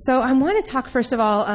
So I want to talk first of all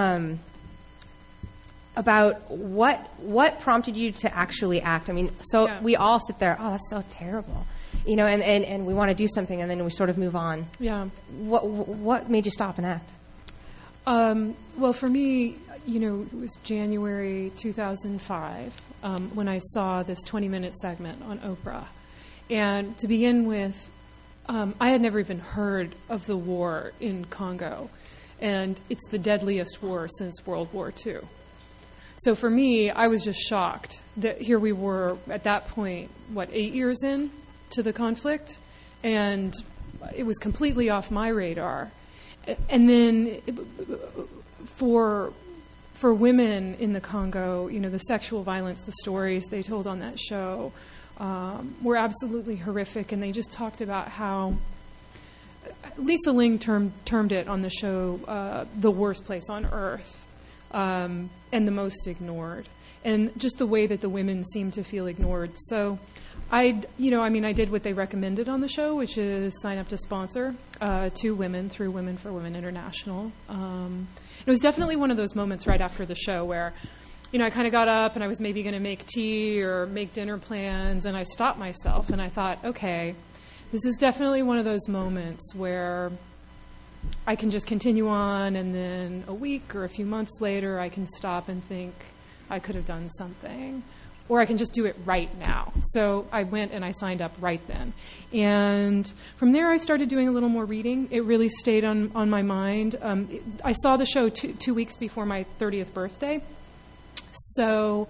about what prompted you to actually act. I mean, we all sit there, oh, that's so terrible, and we want to do something, and then we sort of move on. Yeah. What made you stop and act? Well, for me, it was January 2005 when I saw this 20-minute segment on Oprah. And to begin with, I had never even heard of the war in Congo. And it's the deadliest war since World War II. So for me, I was just shocked that here we were at that point, 8 years in to the conflict? And it was completely off my radar. And then for women in the Congo, the sexual violence, the stories they told on that show were absolutely horrific. And they just talked about how Lisa Ling termed it on the show the worst place on earth and the most ignored. And just the way that the women seemed to feel ignored. So I did what they recommended on the show, which is sign up to sponsor 2 women through Women for Women International. It was definitely one of those moments right after the show where, I kind of got up and I was maybe going to make tea or make dinner plans, and I stopped myself and I thought, okay, this is definitely one of those moments where I can just continue on, and then a week or a few months later I can stop and think I could have done something. Or I can just do it right now. So I went and I signed up right then. And from there I started doing a little more reading. It really stayed on my mind. I saw the show 2 weeks before my 30th birthday. So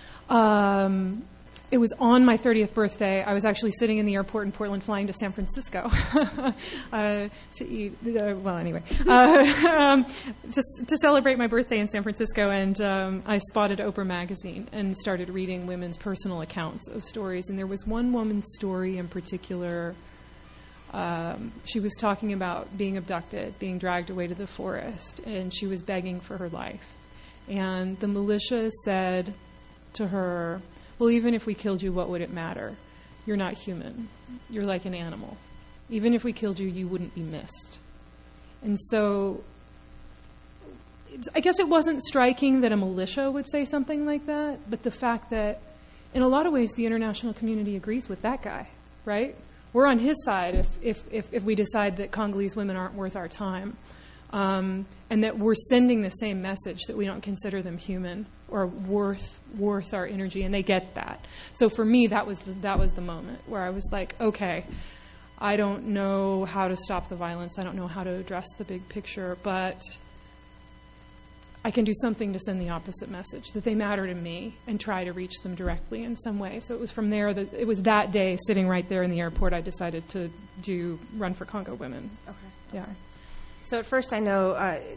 it was on my 30th birthday. I was actually sitting in the airport in Portland flying to San Francisco to eat, to celebrate my birthday in San Francisco. And I spotted Oprah magazine and started reading women's personal accounts of stories. And there was one woman's story in particular. She was talking about being abducted, being dragged away to the forest, and she was begging for her life. And the militia said to her, well, even if we killed you, what would it matter? You're not human. You're like an animal. Even if we killed you, you wouldn't be missed. And so I guess it wasn't striking that a militia would say something like that, but the fact that in a lot of ways the international community agrees with that guy, right? We're on his side if we decide that Congolese women aren't worth our time. And that we're sending the same message that we don't consider them human or worth our energy, and they get that. So for me, that was the moment where I was like, okay, I don't know how to stop the violence. I don't know how to address the big picture, but I can do something to send the opposite message, that they matter to me, and try to reach them directly in some way. So it was from there that it was that day, sitting right there in the airport, I decided to Run for Congo Women. Okay. Yeah. So at first, I know,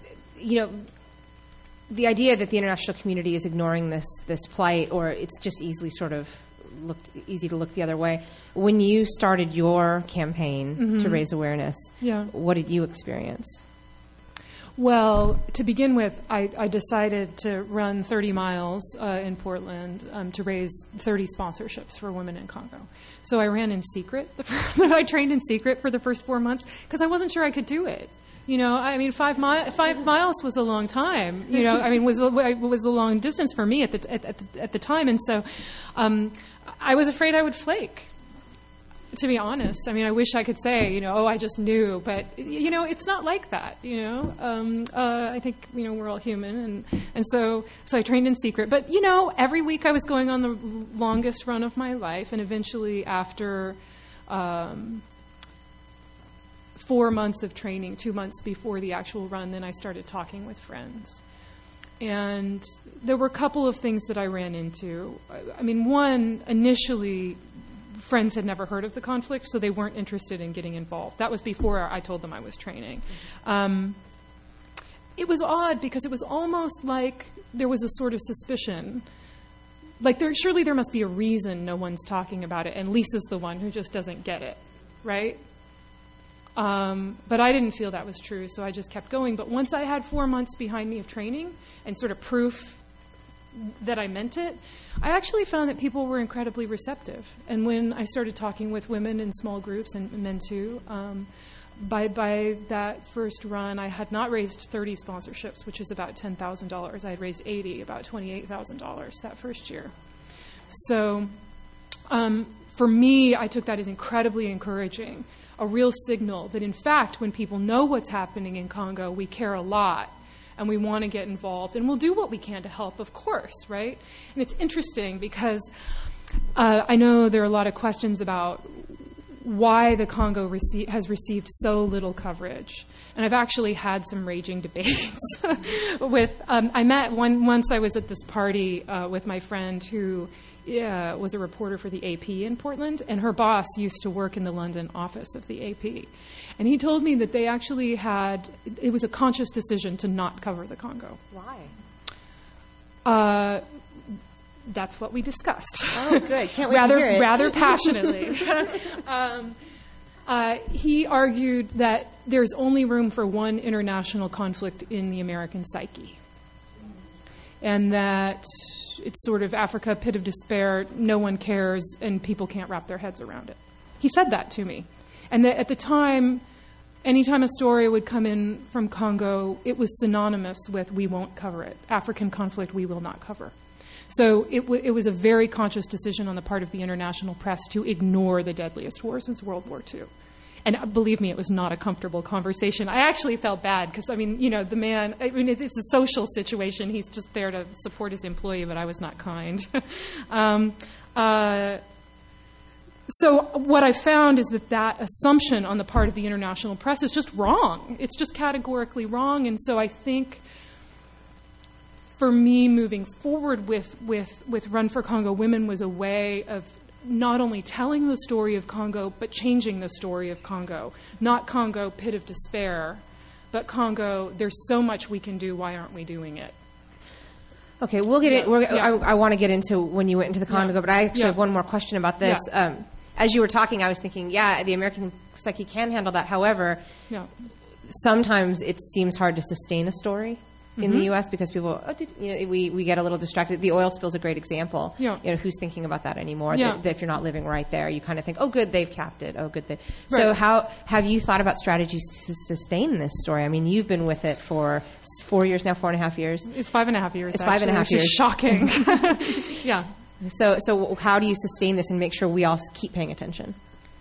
the idea that the international community is ignoring this plight, or it's just easy to look the other way. When you started your campaign to raise awareness, what did you experience? Well, to begin with, I decided to run 30 miles in Portland to raise 30 sponsorships for women in Congo. So I ran in secret. I trained in secret for the first 4 months because I wasn't sure I could do it. 5 miles was a long time. Was a long distance for me at the time, and so I was afraid I would flake. To be honest, I wish I could say, I just knew, but it's not like that. I think we're all human, and so I trained in secret. But every week I was going on the longest run of my life, and eventually after 4 months of training, 2 months before the actual run, then I started talking with friends. And there were a couple of things that I ran into. One, initially, friends had never heard of the conflict, so they weren't interested in getting involved. That was before I told them I was training. It was odd because it was almost like there was a sort of suspicion. Like, surely there must be a reason no one's talking about it, and Lisa's the one who just doesn't get it, right? But I didn't feel that was true, so I just kept going. But once I had 4 months behind me of training and sort of proof that I meant it, I actually found that people were incredibly receptive. And when I started talking with women in small groups, and men too, by that first run, I had not raised 30 sponsorships, which is about $10,000. I had raised 80, about $28,000 that first year. So for me, I took that as incredibly encouraging, a real signal that, in fact, when people know what's happening in Congo, we care a lot and we want to get involved, and we'll do what we can to help, of course, right? And it's interesting because I know there are a lot of questions about why the Congo has received so little coverage. And I've actually had some raging debates with, I met once I was at this party with my friend who was a reporter for the AP in Portland, and her boss used to work in the London office of the AP. And he told me that they actually it was a conscious decision to not cover the Congo. Why? That's what we discussed. Oh, good. Can't wait to hear it. Rather passionately. He argued that there's only room for one international conflict in the American psyche. And that it's sort of Africa, pit of despair, no one cares, and people can't wrap their heads around it. He said that to me. And that at the time, anytime a story would come in from Congo, it was synonymous with, we won't cover it. African conflict, we will not cover. So it was a very conscious decision on the part of the international press to ignore the deadliest war since World War II. And believe me, it was not a comfortable conversation. I actually felt bad because, the man, it's a social situation. He's just there to support his employee, but I was not kind. So what I found is that assumption on the part of the international press is just wrong. It's just categorically wrong. And so I think for me, moving forward with Run for Congo Women was a way of not only telling the story of Congo, but changing the story of Congo. Not Congo, pit of despair, but Congo, there's so much we can do, why aren't we doing it? Okay, we'll get it. I want to get into when you went into the Congo, but I actually have one more question about this. Yeah. As you were talking, I was thinking, the American psyche can handle that. However, sometimes it seems hard to sustain a story in the U.S. because people, we get a little distracted. The oil spill is a great example. Yeah. Who's thinking about that anymore? That if you're not living right there, you kind of think, oh, good, they've capped it. Oh, good. Right. So how have you thought about strategies to sustain this story? I mean, you've been with it for 4 years now, 4.5 years. It's 5.5 years. It's 5.5 years. Which is shocking. Yeah. So how do you sustain this and make sure we all keep paying attention?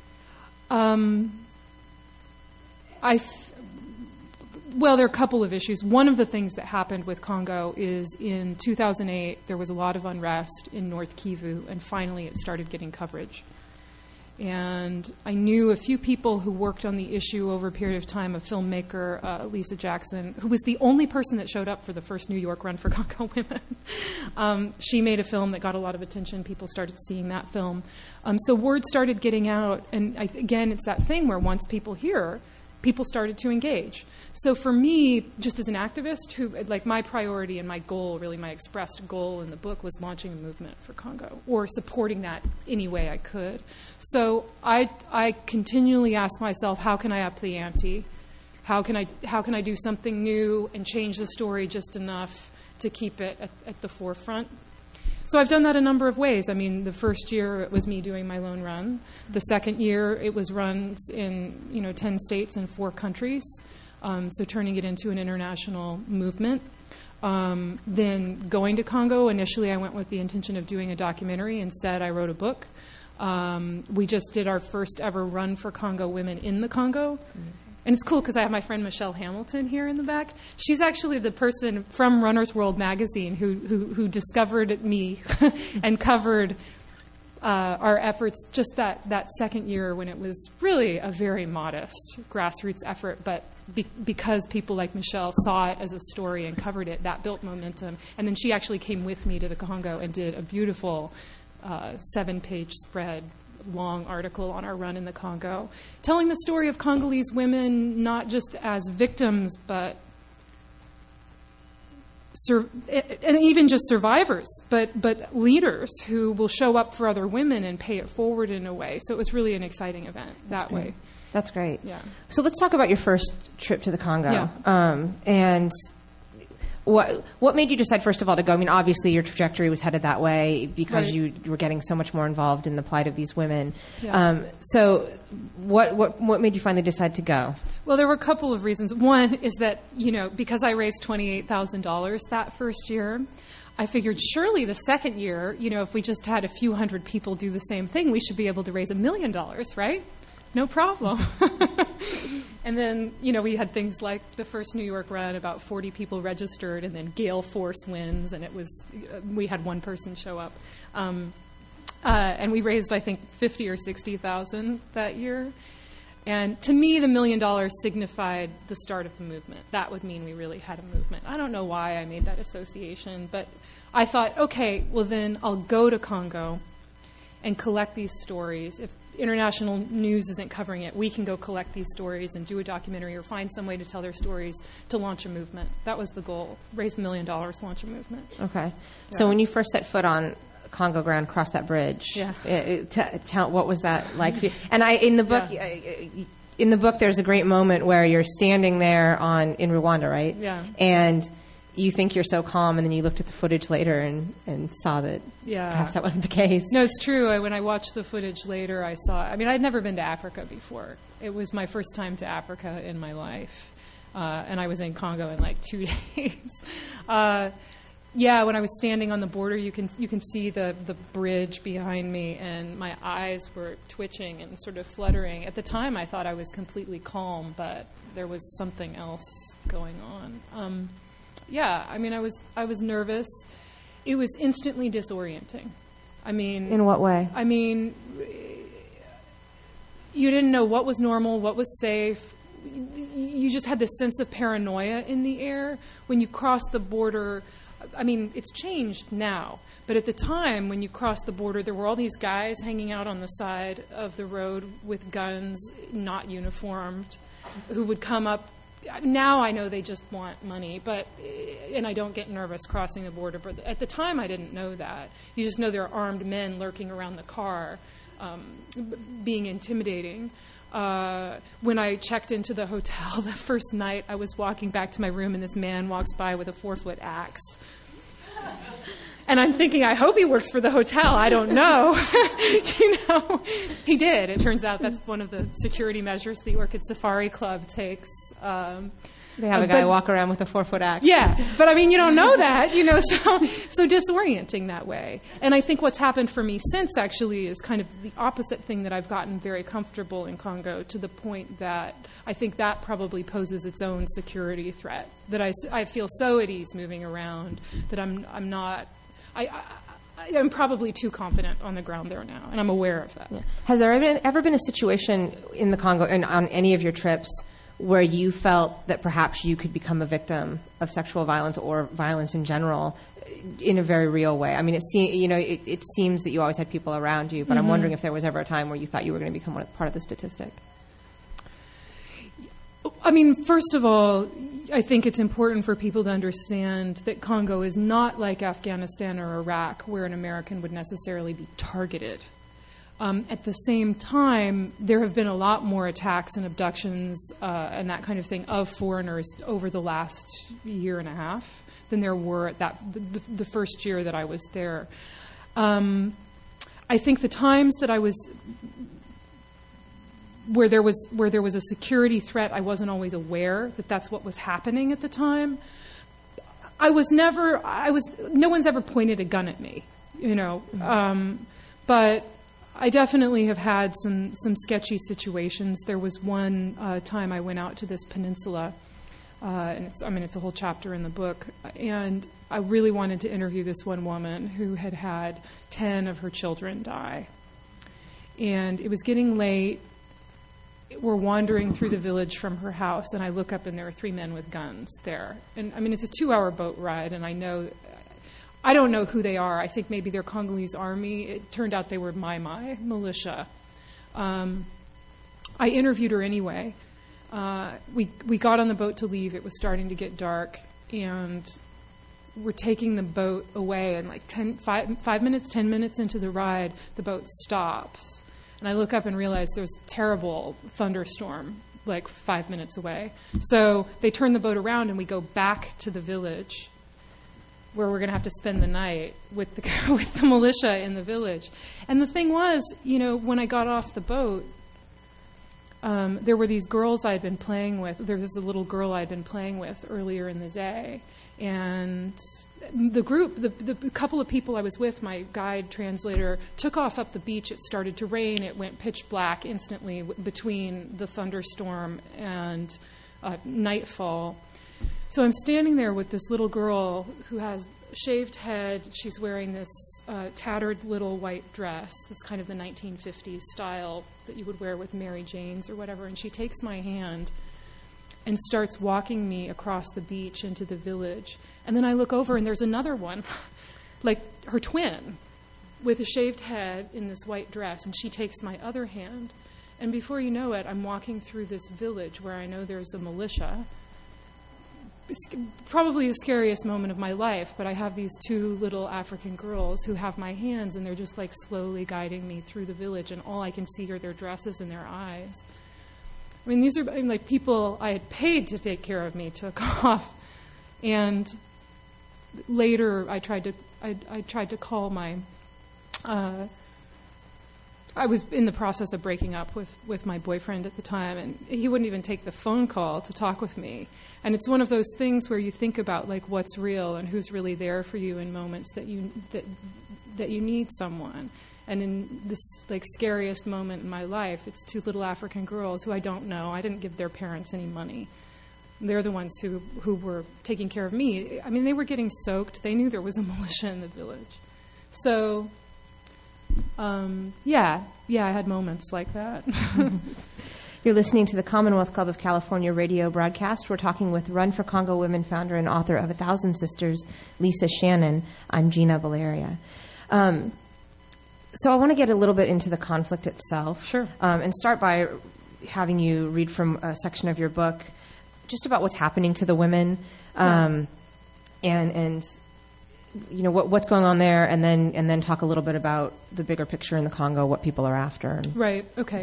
Well, there are a couple of issues. One of the things that happened with Congo is in 2008, there was a lot of unrest in North Kivu, and finally it started getting coverage. And I knew a few people who worked on the issue over a period of time, a filmmaker, Lisa Jackson, who was the only person that showed up for the first New York Run for Congo Women. She made a film that got a lot of attention. People started seeing that film. So word started getting out, and again, it's that thing where once people hear, people started to engage. So for me, just as an activist, my priority and my goal, really my expressed goal in the book was launching a movement for Congo or supporting that any way I could. So I continually ask myself, how can I up the ante? How can I do something new and change the story just enough to keep it at the forefront? So I've done that a number of ways. I mean, the first year it was me doing my lone run. The second year it was runs in 10 states and 4 countries, so turning it into an international movement. Then going to Congo, initially I went with the intention of doing a documentary. Instead, I wrote a book. We just did our first ever Run for Congo Women in the Congo. Mm-hmm. And it's cool because I have my friend Michelle Hamilton here in the back. She's actually the person from Runner's World magazine who discovered me and covered our efforts just that second year when it was really a very modest grassroots effort. But because people like Michelle saw it as a story and covered it, that built momentum. And then she actually came with me to the Congo and did a beautiful 7-page spread, long article on our run in the Congo, telling the story of Congolese women not just as victims, but and even just survivors, but leaders who will show up for other women and pay it forward in a way. So it was really an exciting event that way. That's great. Yeah. So let's talk about your first trip to the Congo. Yeah. And What made you decide, first of all, to go? I mean, obviously your trajectory was headed that way because you were getting so much more involved in the plight of these women. Yeah. So what made you finally decide to go? Well, there were a couple of reasons. One is that, because I raised $28,000 that first year, I figured surely the second year, if we just had a few hundred people do the same thing, we should be able to raise $1 million, right? No problem. And then, we had things like the first New York run, about 40 people registered, and then gale force winds, and we had one person show up. And we raised, I think, 50 or 60,000 that year. And to me, the $1 million signified the start of the movement. That would mean we really had a movement. I don't know why I made that association, but I thought, okay, well then I'll go to Congo and collect these stories. If international news isn't covering it, we can go collect these stories and do a documentary or find some way to tell their stories to launch a movement. That was the goal. Raise $1 million, launch a movement. Okay. Yeah. So when you first set foot on Congo ground, cross that bridge. Yeah. Tell what was that like for you? And in the book, there's a great moment where you're standing there in Rwanda, right? Yeah. And you think you're so calm, and then you looked at the footage later and saw that perhaps that wasn't the case. No, it's true. When I watched the footage later, I saw. I mean, I'd never been to Africa before. It was my first time to Africa in my life, and I was in Congo in like 2 days. When I was standing on the border, you can see the bridge behind me, and my eyes were twitching and sort of fluttering. At the time, I thought I was completely calm, but there was something else going on. I was nervous. It was instantly disorienting. I mean, in what way? I mean, you didn't know what was normal, what was safe. You just had this sense of paranoia in the air when you crossed the border. I mean, it's changed now, but at the time when you crossed the border, there were all these guys hanging out on the side of the road with guns, not uniformed, who would come up. Now I know they just want money, and I don't get nervous crossing the border, but at the time I didn't know that. You just know there are armed men lurking around the car, being intimidating. When I checked into the hotel the first night, I was walking back to my room, and this man walks by with a 4-foot axe. And I'm thinking, I hope he works for the hotel. I don't know. He did. It turns out that's one of the security measures the Orchid Safari Club takes. They have a guy walk around with a 4-foot axe. Yeah, but I mean, you don't know that, so disorienting that way. And I think what's happened for me since actually is kind of the opposite thing, that I've gotten very comfortable in Congo, to the point that I think that probably poses its own security threat, that I feel so at ease moving around that I'm not... I'm probably too confident on the ground there now, and I'm aware of that. Yeah. Has there ever been a situation in the Congo and on any of your trips where you felt that perhaps you could become a victim of sexual violence or violence in general in a very real way? I mean, it seems that you always had people around you, but I'm wondering if there was ever a time where you thought you were going to become part of the statistic. I mean, first of all, I think it's important for people to understand that Congo is not like Afghanistan or Iraq, where an American would necessarily be targeted. At the same time, there have been a lot more attacks and abductions and that kind of thing of foreigners over the last year and a half than there were at the first year that I was there. I think the times that I was where there was a security threat, I wasn't always aware that that's what was happening at the time. No one's ever pointed a gun at me, but I definitely have had some sketchy situations. There was one time I went out to this peninsula, and it's a whole chapter in the book, and I really wanted to interview this one woman who had 10 of her children die. And it was getting late. We're wandering through the village from her house, and I look up, and there are 3 men with guns there. And it's a 2-hour boat ride, and I don't know who they are. I think maybe they're Congolese army. It turned out they were Mai militia. I interviewed her anyway. We got on the boat to leave. It was starting to get dark, and we're taking the boat away. And like 10 minutes into the ride, the boat stops. And I look up and realize there's a terrible thunderstorm like 5 minutes away. So they turn the boat around and we go back to the village where we're going to have to spend the night with the with the militia in the village. And the thing was, when I got off the boat, there were these girls I'd been playing with. There was a little girl I'd been playing with earlier in the day. And the group, the couple of people I was with, my guide translator, took off up the beach. It started to rain. It went pitch black instantly between the thunderstorm and nightfall. So I'm standing there with this little girl who has a shaved head. She's wearing this tattered little white dress that's kind of the 1950s style that you would wear with Mary Janes or whatever. And she takes my hand and starts walking me across the beach into the village. And then I look over and there's another one, like her twin, with a shaved head in this white dress. And she takes my other hand. And before you know it, I'm walking through this village where I know there's a militia. Probably the scariest moment of my life, but I have these two little African girls who have my hands, and they're just like slowly guiding me through the village, and all I can see are their dresses and their eyes. I mean, these are like people I had paid to take care of me took off, and later I tried to call my. I was in the process of breaking up with my boyfriend at the time, and he wouldn't even take the phone call to talk with me. And it's one of those things where you think about like what's real and who's really there for you in moments that you need someone. And in this like scariest moment in my life, it's two little African girls who I don't know. I didn't give their parents any money. They're the ones who were taking care of me. I mean, they were getting soaked. They knew there was a militia in the village. So, yeah, I had moments like that. You're listening to the Commonwealth Club of California radio broadcast. We're talking with Run for Congo Women founder and author of 1,000 Sisters, Lisa Shannon. I'm Gina Valeria. So I want to get a little bit into the conflict itself. Sure. And start by having you read from a section of your book just about what's happening to the women, and what's going on there, and then talk a little bit about the bigger picture in the Congo, what people are after. Right. Okay.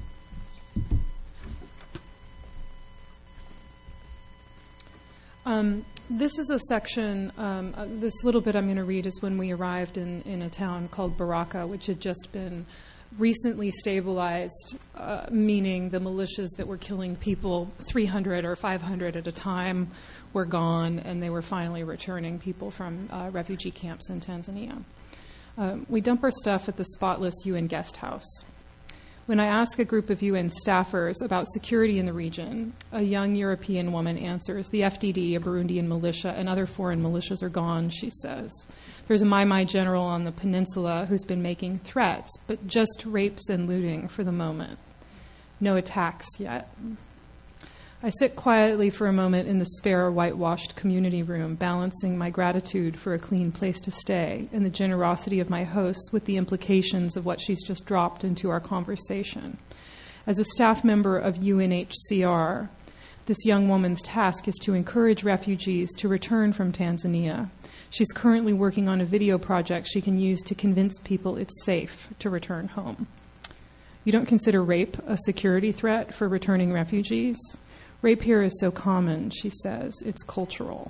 This is a section, this little bit I'm going to read is when we arrived in a town called Baraka, which had just been recently stabilized, meaning the militias that were killing people 300 or 500 at a time were gone, and they were finally returning people from refugee camps in Tanzania. We dump our stuff at the spotless UN guest house. When I ask a group of UN staffers about security in the region, a young European woman answers, the FDD, a Burundian militia, and other foreign militias are gone, she says. There's a Mai Mai general on the peninsula who's been making threats, but just rapes and looting for the moment. No attacks yet. I sit quietly for a moment in the spare, whitewashed community room, balancing my gratitude for a clean place to stay and the generosity of my hosts with the implications of what she's just dropped into our conversation. As a staff member of UNHCR, this young woman's task is to encourage refugees to return from Tanzania. She's currently working on a video project she can use to convince people it's safe to return home. You don't consider rape a security threat for returning refugees? Rape here is so common, she says. It's cultural.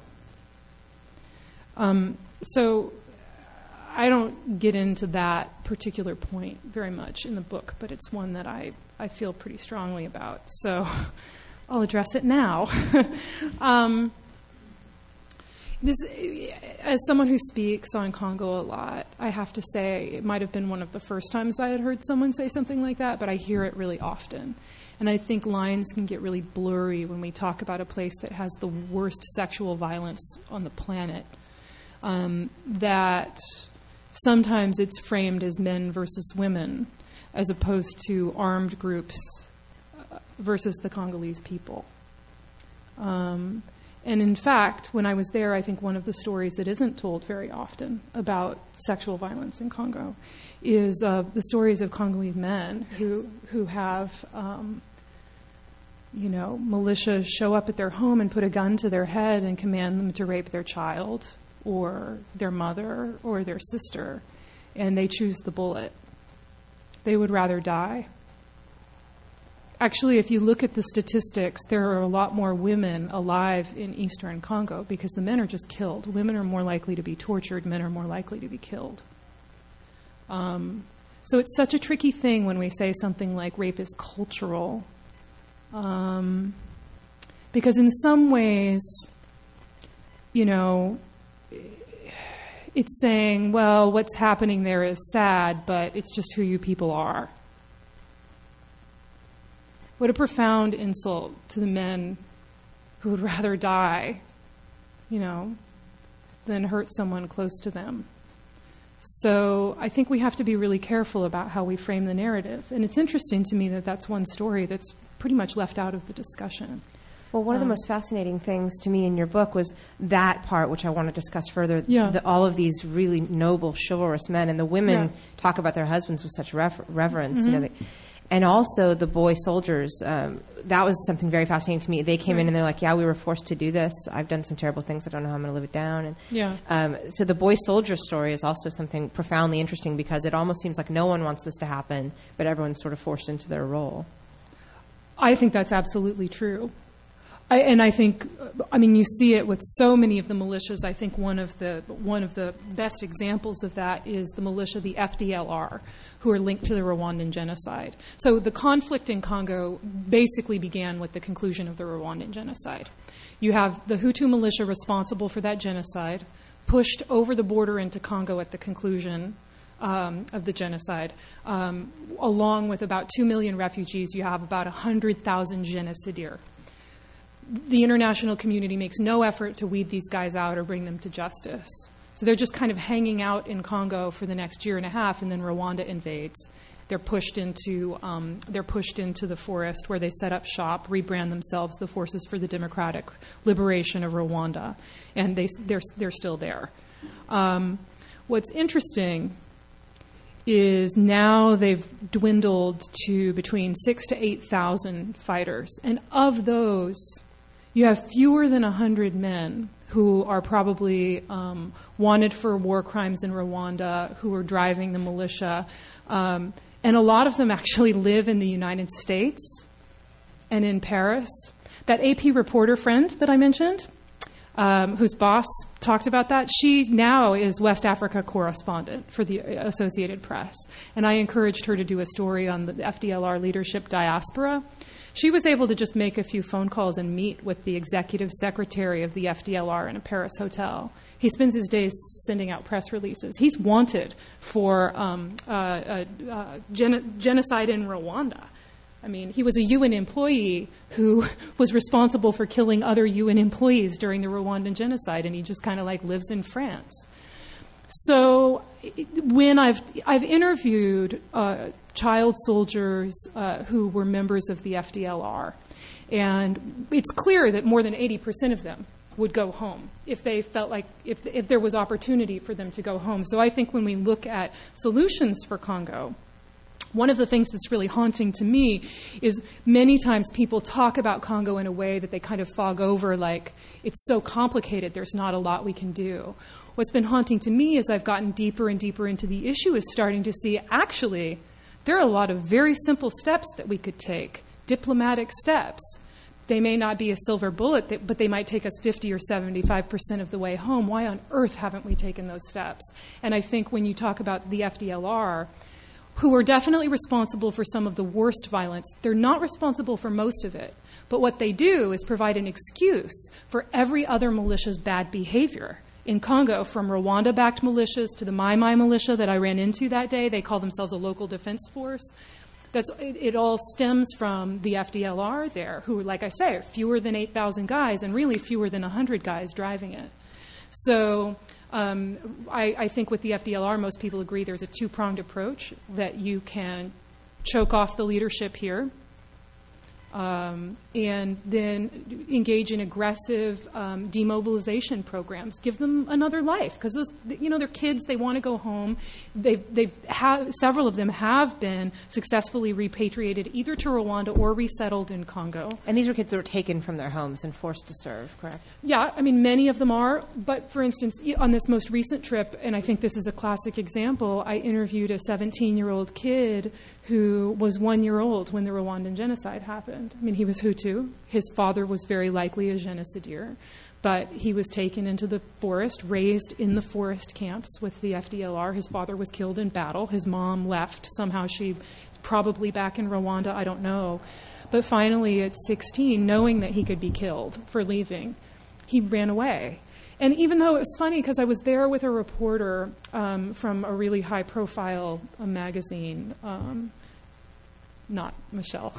So I don't get into that particular point very much in the book, but it's one that I feel pretty strongly about. So I'll address it now. As someone who speaks on Congo a lot, I have to say it might have been one of the first times I had heard someone say something like that, but I hear it really often. And I think lines can get really blurry when we talk about a place that has the worst sexual violence on the planet. That sometimes it's framed as men versus women, as opposed to armed groups versus the Congolese people. And in fact, when I was there, I think one of the stories that isn't told very often about sexual violence in Congo is the stories of Congolese men who have, militia show up at their home and put a gun to their head and command them to rape their child or their mother or their sister, and they choose the bullet. They would rather die. Actually, if you look at the statistics, there are a lot more women alive in eastern Congo because the men are just killed. Women are more likely to be tortured. Men are more likely to be killed. So it's such a tricky thing when we say something like rape is cultural. Because in some ways, you know, it's saying, well, what's happening there is sad, but it's just who you people are. What a profound insult to the men who would rather die, you know, than hurt someone close to them. So I think we have to be really careful about how we frame the narrative. And it's interesting to me that that's one story that's pretty much left out of the discussion. Well, one of the most fascinating things to me in your book was that part, which I want to discuss further, all of these really noble, chivalrous men, and the women talk about their husbands with such reverence. Mm-hmm. You know, and also the boy soldiers, that was something very fascinating to me. They came in and they're like, yeah, we were forced to do this. I've done some terrible things. I don't know how I'm going to live it down. And, so the boy soldier story is also something profoundly interesting because it almost seems like no one wants this to happen, but everyone's sort of forced into their role. I think that's absolutely true. I think, I mean, you see it with so many of the militias. I think one of the best examples of that is the militia, the FDLR, who are linked to the Rwandan genocide. So the conflict in Congo basically began with the conclusion of the Rwandan genocide. You have the Hutu militia responsible for that genocide, pushed over the border into Congo at the conclusion of the genocide. Along with about 2 million refugees, you have about 100,000 genocidaires. The international community makes no effort to weed these guys out or bring them to justice. So they're just kind of hanging out in Congo for the next year and a half, and then Rwanda invades. They're pushed into the forest where they set up shop, rebrand themselves the Forces for the Democratic Liberation of Rwanda, and they're still there. What's interesting is now they've dwindled to between 6,000 to 8,000 fighters, and of those, you have fewer than 100 men who are probably wanted for war crimes in Rwanda, who are driving the militia. And a lot of them actually live in the United States and in Paris. That AP reporter friend that I mentioned, whose boss talked about that, she now is West Africa correspondent for the Associated Press. And I encouraged her to do a story on the FDLR leadership diaspora. She was able to just make a few phone calls and meet with the executive secretary of the FDLR in a Paris hotel. He spends his days sending out press releases. He's wanted for genocide in Rwanda. I mean, he was a UN employee who was responsible for killing other UN employees during the Rwandan genocide, and he just kind of like lives in France. So when I've interviewed child soldiers who were members of the FDLR, and it's clear that more than 80% of them would go home if they felt like if there was opportunity for them to go home. So I think when we look at solutions for Congo, one of the things that's really haunting to me is many times people talk about Congo in a way that they kind of fog over, like it's so complicated, there's not a lot we can do. What's been haunting to me as I've gotten deeper and deeper into the issue is starting to see, actually, there are a lot of very simple steps that we could take, diplomatic steps. They may not be a silver bullet, but they might take us 50 or 75% of the way home. Why on earth haven't we taken those steps? And I think when you talk about the FDLR, who are definitely responsible for some of the worst violence, they're not responsible for most of it. But what they do is provide an excuse for every other militia's bad behavior. In Congo, from Rwanda-backed militias to the Mai Mai militia that I ran into that day, they call themselves a local defense force. It all stems from the FDLR there, who, like I say, are fewer than 8,000 guys and really fewer than 100 guys driving it. So I think with the FDLR, most people agree there's a two-pronged approach, that you can choke off the leadership here and then engage in aggressive demobilization programs. Give them another life, because they're kids. They want to go home. Several of them have been successfully repatriated either to Rwanda or resettled in Congo. And these are kids that were taken from their homes and forced to serve, correct? Yeah, I mean, many of them are. But for instance, on this most recent trip, and I think this is a classic example, I interviewed a 17-year-old kid who was 1 year old when the Rwandan genocide happened. I mean, he was Hutu. His father was very likely a genocidaire, but he was taken into the forest, raised in the forest camps with the FDLR. His father was killed in battle. His mom left. Somehow she's probably back in Rwanda, I don't know. But finally, at 16, knowing that he could be killed for leaving, he ran away. And even though it was funny, because I was there with a reporter from a really high-profile magazine, not Michelle,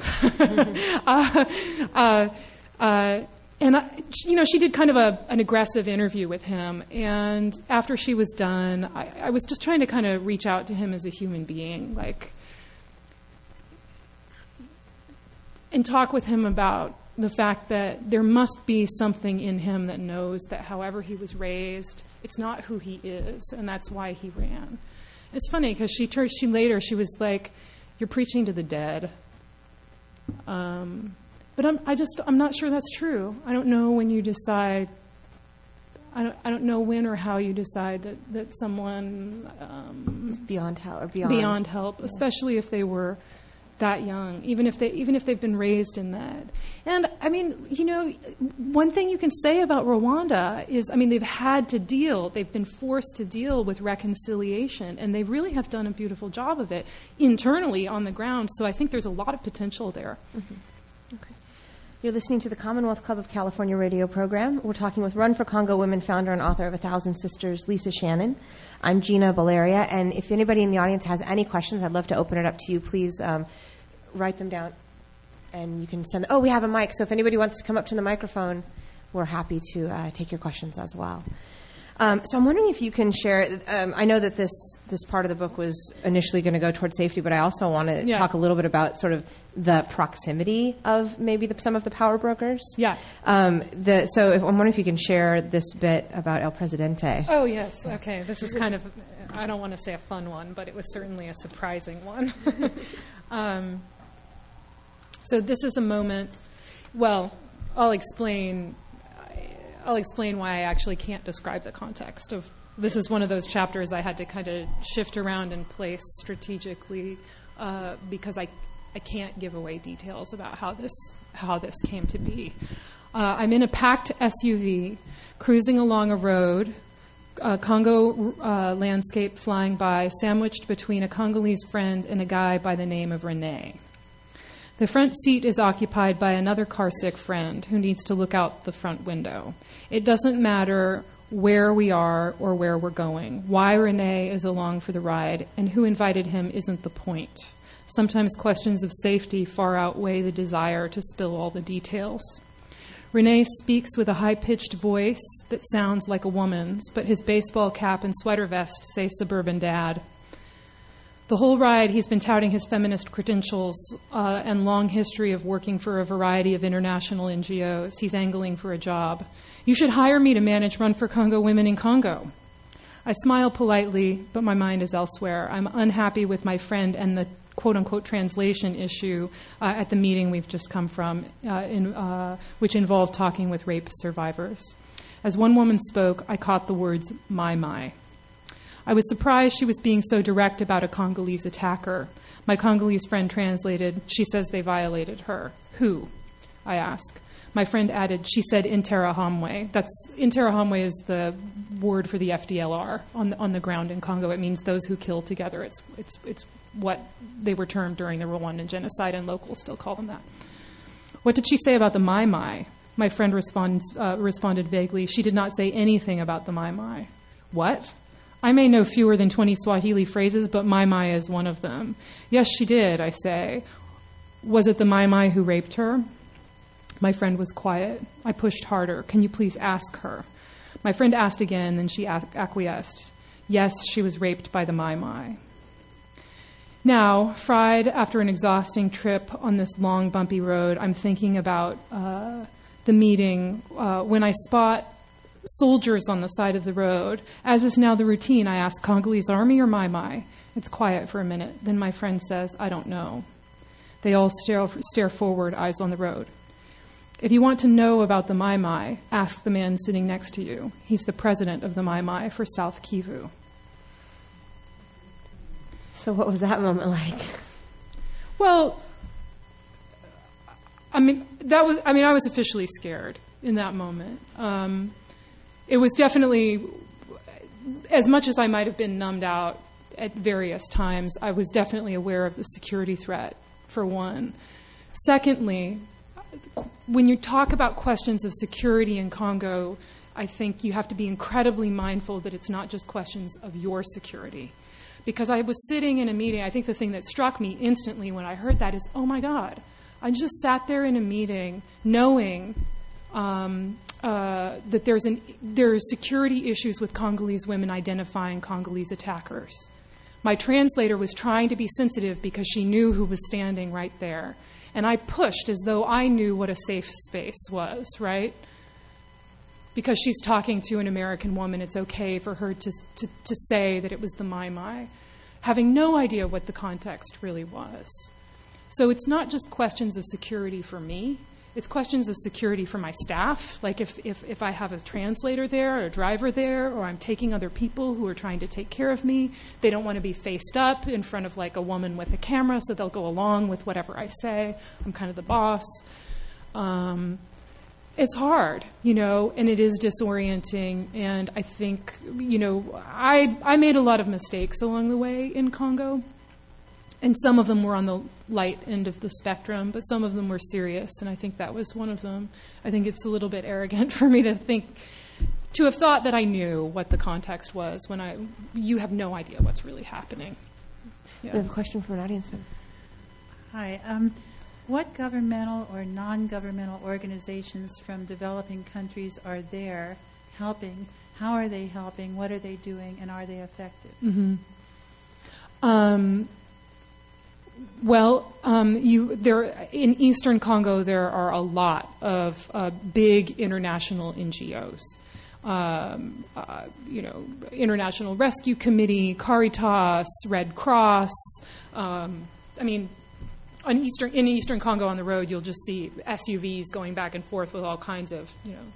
and she did kind of an aggressive interview with him. And after she was done, I was just trying to kind of reach out to him as a human being, and talk with him about the fact that there must be something in him that knows that however he was raised, it's not who he is, and that's why he ran. It's funny because she was like, "You're preaching to the dead," but I'm not sure that's true. I don't know when you decide. I don't know when or how you decide that someone is beyond help, yeah. Especially if they were that young, even if they've been raised in that. And I mean, one thing you can say about Rwanda is, they've been forced to deal with reconciliation, and they really have done a beautiful job of it internally on the ground. So I think there's a lot of potential there. Mm-hmm. Okay. You're listening to the Commonwealth Club of California radio program. We're talking with Run for Congo Women founder and author of 1,000 Sisters, Lisa Shannon. I'm Gina Valeria, and if anybody in the audience has any questions, I'd love to open it up to you. Please write them down, and you can send. Oh, we have a mic, so if anybody wants to come up to the microphone, we're happy to take your questions as well. So I'm wondering if you can share. I know that this part of the book was initially going to go towards safety, but I also want to talk a little bit about sort of the proximity of maybe some of the power brokers. Yeah. I'm wondering if you can share this bit about El Presidente. Oh, yes. Okay. This is kind of, I don't want to say a fun one, but it was certainly a surprising one. So this is a moment. Well, I'll explain why I actually can't describe the context of. This is one of those chapters I had to kind of shift around and place strategically because I can't give away details about how this came to be. I'm in a packed SUV cruising along a road, Congo landscape flying by, sandwiched between a Congolese friend and a guy by the name of Rene. The front seat is occupied by another car-sick friend who needs to look out the front window. It doesn't matter where we are or where we're going. Why Rene is along for the ride and who invited him isn't the point. Sometimes questions of safety far outweigh the desire to spill all the details. Rene speaks with a high-pitched voice that sounds like a woman's, but his baseball cap and sweater vest say suburban dad. The whole ride, he's been touting his feminist credentials and long history of working for a variety of international NGOs. He's angling for a job. You should hire me to manage Run for Congo Women in Congo. I smile politely, but my mind is elsewhere. I'm unhappy with my friend and the quote-unquote translation issue at the meeting we've just come from, which involved talking with rape survivors. As one woman spoke, I caught the words, my. I was surprised she was being so direct about a Congolese attacker. My Congolese friend translated, she says they violated her. Who? I asked. My friend added, she said Interahamwe. Interahamwe is the word for the FDLR on the ground in Congo. It means those who kill together. It's what they were termed during the Rwandan genocide, and locals still call them that. What did she say about the Mai? My friend responded vaguely. She did not say anything about the Mai. What? I may know fewer than 20 Swahili phrases, but Mai is one of them. Yes, she did, I say. Was it the Mai who raped her? My friend was quiet. I pushed harder. Can you please ask her? My friend asked again, and she acquiesced. Yes, she was raped by the Mai. Now, fried after an exhausting trip on this long, bumpy road, I'm thinking about the meeting when I spot soldiers on the side of the road. As is now the routine, I ask, Congolese army or Mai? It's quiet for a minute. Then my friend says, I don't know. They all stare forward, eyes on the road. If you want to know about the Mai, ask the man sitting next to you. He's the president of the Mai for South Kivu. So what was that moment like? Well, I was officially scared in that moment. It was definitely, as much as I might have been numbed out at various times, I was definitely aware of the security threat, for one. Secondly, when you talk about questions of security in Congo, I think you have to be incredibly mindful that it's not just questions of your security. Because I was sitting in a meeting, I think the thing that struck me instantly when I heard that is, oh my God, I just sat there in a meeting knowing that there's security issues with Congolese women identifying Congolese attackers. My translator was trying to be sensitive because she knew who was standing right there. And I pushed as though I knew what a safe space was, right? Because she's talking to an American woman, it's okay for her to say that it was the Mai Mai, having no idea what the context really was. So it's not just questions of security for me, it's questions of security for my staff. Like if I have a translator there or a driver there, or I'm taking other people who are trying to take care of me, they don't want to be faced up in front of like a woman with a camera, so they'll go along with whatever I say. I'm kind of the boss. It's hard, and it is disorienting. And I think, I made a lot of mistakes along the way in Congo. And some of them were on the light end of the spectrum, but some of them were serious, and I think that was one of them. I think it's a little bit arrogant for me to have thought that I knew what the context was when you have no idea what's really happening. Yeah. We have a question from an audience member. Hi. What governmental or non-governmental organizations from developing countries are there helping? How are they helping? What are they doing? And are they effective? Mm-hmm. In Eastern Congo, there are a lot of big international NGOs. International Rescue Committee, Caritas, Red Cross. In Eastern Congo on the road, you'll just see SUVs going back and forth with all kinds of,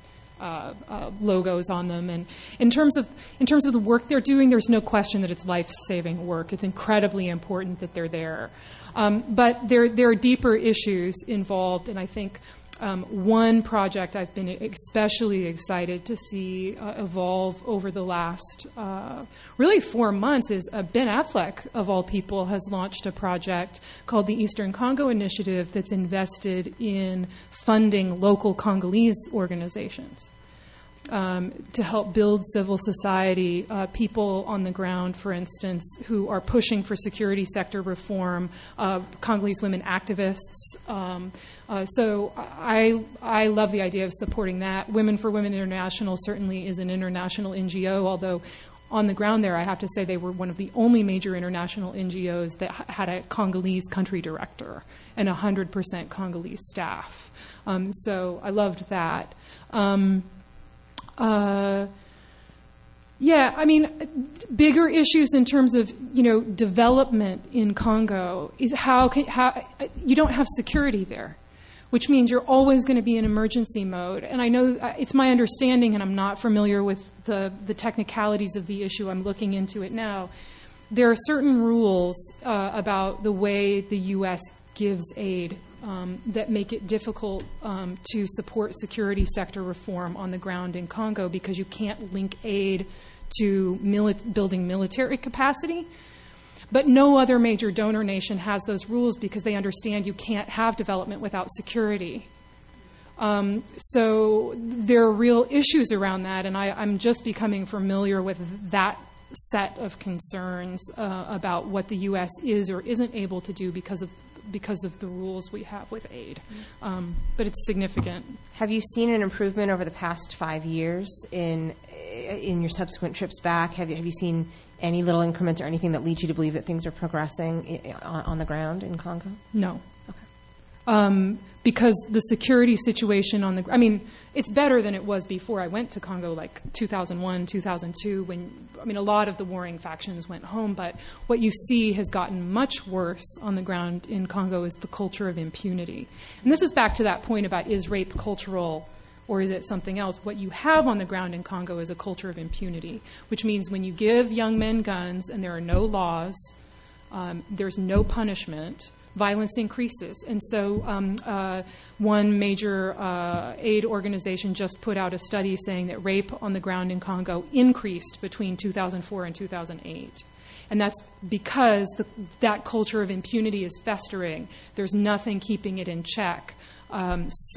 logos on them. And in terms of the work they're doing, there's no question that it's life-saving work. It's incredibly important that they're there. But there are deeper issues involved, and I think one project I've been especially excited to see evolve over the last really 4 months is Ben Affleck, of all people, has launched a project called the Eastern Congo Initiative that's invested in funding local Congolese organizations to help build civil society, people on the ground, for instance, who are pushing for security sector reform, Congolese women activists. So I love the idea of supporting that. Women for Women International certainly is an international NGO, although on the ground there, I have to say they were one of the only major international NGOs that had a Congolese country director and 100% Congolese staff. So I loved that. Bigger issues in terms of, development in Congo is how you don't have security there, which means you're always going to be in emergency mode. And I know it's my understanding, and I'm not familiar with the technicalities of the issue. I'm looking into it now. There are certain rules about the way the U.S. gives aid that make it difficult to support security sector reform on the ground in Congo, because you can't link aid to building military capacity. But no other major donor nation has those rules because they understand you can't have development without security. So there are real issues around that, and I'm just becoming familiar with that set of concerns about what the U.S. is or isn't able to do because of the rules we have with aid. But it's significant. Have you seen an improvement over the past 5 years in your subsequent trips back? Have you seen any little increments or anything that leads you to believe that things are progressing on the ground in Congo? No. Okay. Because the security situation it's better than it was before I went to Congo, like 2001, 2002, when, a lot of the warring factions went home. But what you see has gotten much worse on the ground in Congo is the culture of impunity. And this is back to that point about, is rape cultural or is it something else? What you have on the ground in Congo is a culture of impunity, which means when you give young men guns and there are no laws, there's no punishment, violence increases. And so one major aid organization just put out a study saying that rape on the ground in Congo increased between 2004 and 2008. And that's because that culture of impunity is festering. There's nothing keeping it in check. That's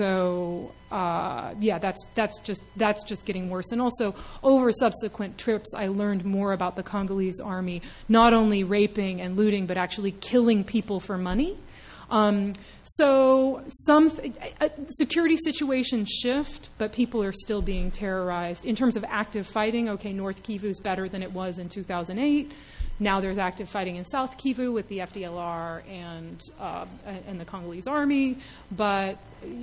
just getting worse. And also, over subsequent trips, I learned more about the Congolese army, not only raping and looting, but actually killing people for money. So some security situations shift, but people are still being terrorized. In terms of active fighting, okay, North Kivu is better than it was in 2008. Now there's active fighting in South Kivu with the FDLR and the Congolese army. But,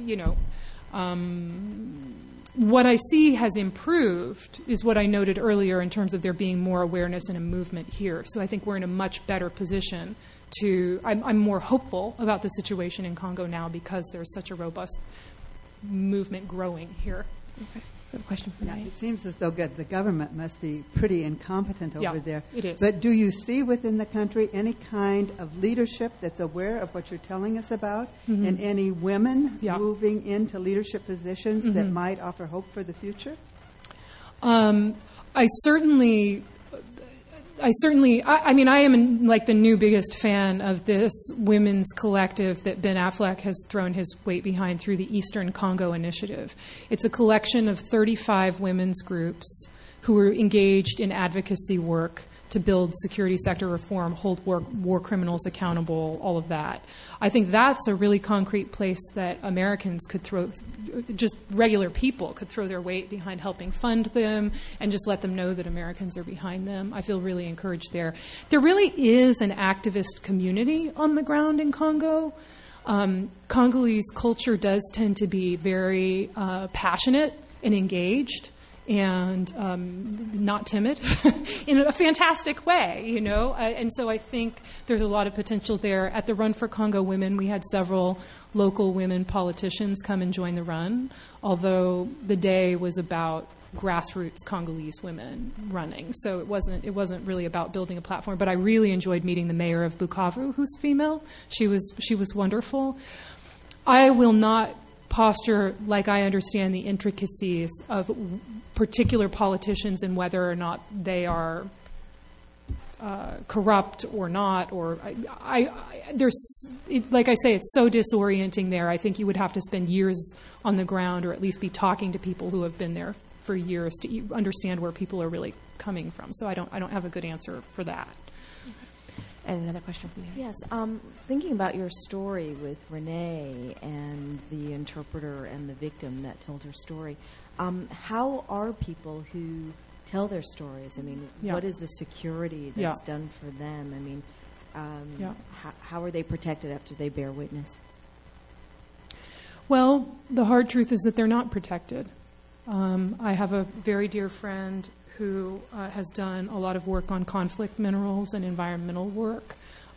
what I see has improved is what I noted earlier in terms of there being more awareness and a movement here. So I think we're in a much better position I'm more hopeful about the situation in Congo now because there's such a robust movement growing here. Okay. I have a question from It seems as though the government must be pretty incompetent over there. It is. But do you see within the country any kind of leadership that's aware of what you're telling us about, and any women moving into leadership positions that might offer hope for the future? I am like the new biggest fan of this women's collective that Ben Affleck has thrown his weight behind through the Eastern Congo Initiative. It's a collection of 35 women's groups who are engaged in advocacy work to build security sector reform, hold war criminals accountable, all of that. I think that's a really concrete place that Americans could just regular people could throw their weight behind helping fund them and just let them know that Americans are behind them. I feel really encouraged there. There really is an activist community on the ground in Congo. Congolese culture does tend to be very passionate and engaged, and not timid in a fantastic way, and so I think there's a lot of potential there. At the Run for Congo Women, we had several local women politicians come and join the run, although the day was about grassroots Congolese women running, so it wasn't really about building a platform. But I really enjoyed meeting the mayor of Bukavu, who's female. She was wonderful. I will not posture like I understand the intricacies of particular politicians and whether or not they are corrupt or not. Or like I say, it's so disorienting there. I think you would have to spend years on the ground, or at least be talking to people who have been there for years to understand where people are really coming from. So I don't have a good answer for that. And another question from you. Yes. Thinking about your story with Renee and the interpreter and the victim that told her story, how are people who tell their stories? I mean, what is the security that's done for them? I mean, how are they protected after they bear witness? Well, the hard truth is that they're not protected. I have a very dear friend who has done a lot of work on conflict minerals and environmental work.